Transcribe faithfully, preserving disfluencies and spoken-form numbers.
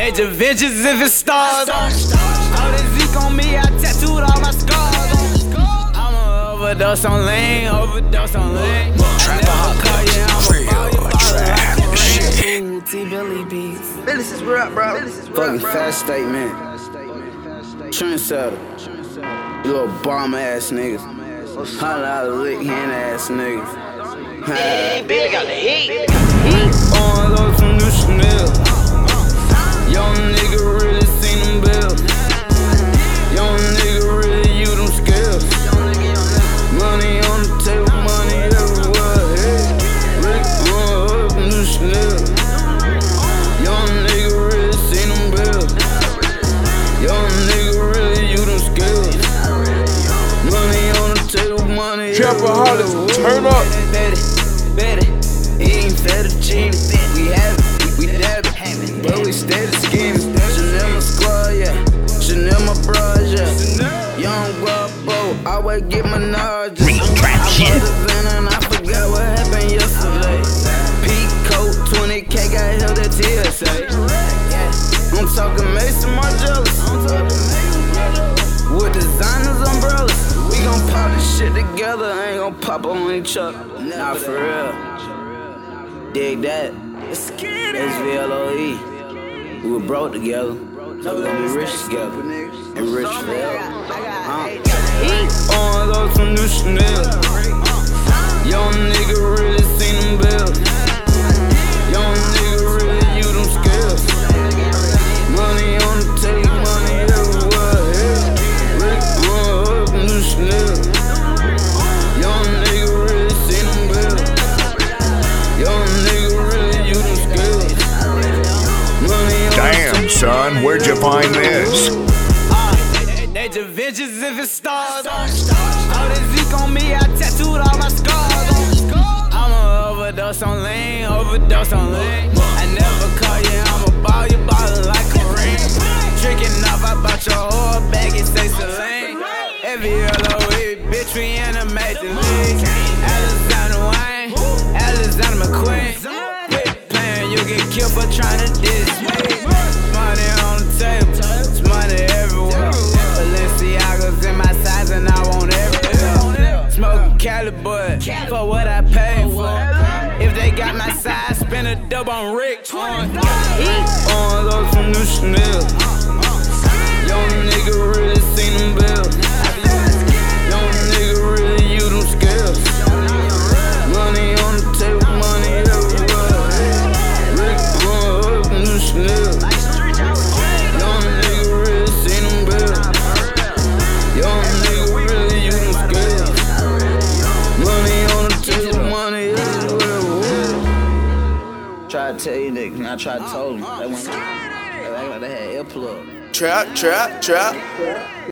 Major vengeance if it stars. All this Zeke on me, I tattooed all my scars. I'ma overdose on lean, overdose on lean. Trap out, real trap shit. T-Billy beats. Business is real, bro. Fucking fast statement. Trendsetter. You little bomb ass niggas. Hundred dollar lick hand ass niggas. Hey, Billy got the heat. On those from New Chanel. Young nigga really seen them bills. Young nigga really use them skills. Money on the table, money everywhere. Hey, Rick on up New Chanel. Young nigga really seen them bills. Young nigga really use them skills. Money on the table, money Trapaholics, turn up. Betty, Betty, eating fettuccine. We have it, we dab it. But we steady scheming. Chanel my squad, yeah. Chanel my bras, yeah. Young guapo, always get my knowledge. I bought the van and I forgot what happened yesterday. Peacoat, twenty K got held at T S A. I'm talking Mason Margiela. With designers umbrellas. We gon' pop this shit together. Ain't gon' pop on each other. Nah, for real. Dig that. S V L O E. We were broke together, so we gon' be rich together. And rich forever. Uh. On those from New Chanel. Young nigga really seen them bills. Young nigga really use them skills. Money on the table, money everywhere. Yeah. Rick on up New Chanel. Young nigga really seen them bills. Young nigga really use them skills. Damn, son, where'd you find this? Uh, they just vengeance if it stars. All this Zeke on me, I tattooed all my scars. I'ma overdose on lean, overdose on lean. I never call you, I'ma ball you, ballin' like Kareem. Drinking off, I bought your whole bag, it say Celine. Every L O E, bitch, we in a major league. Alexander Wayne, Alexander McQueen. Quit playing, you get killed for trying to diss me. Money on the table, it's money everywhere. Balenciaga's in my size and I want everything. Smoking Cali, boy, for what I paid for. If they got my size, spend a dub on Rick. On, on those from New Chanel. Young nigga really seen them bills. Young nigga really use them skills. Money on the table, money everywhere. Rick on up New Chanel. Young nigga really seen them bills. Young nigga really use them skills. Money on the table, money everywhere. Try to tell you niggas, I tried to tell them. They went, they had earplug. Trap, trap, trap.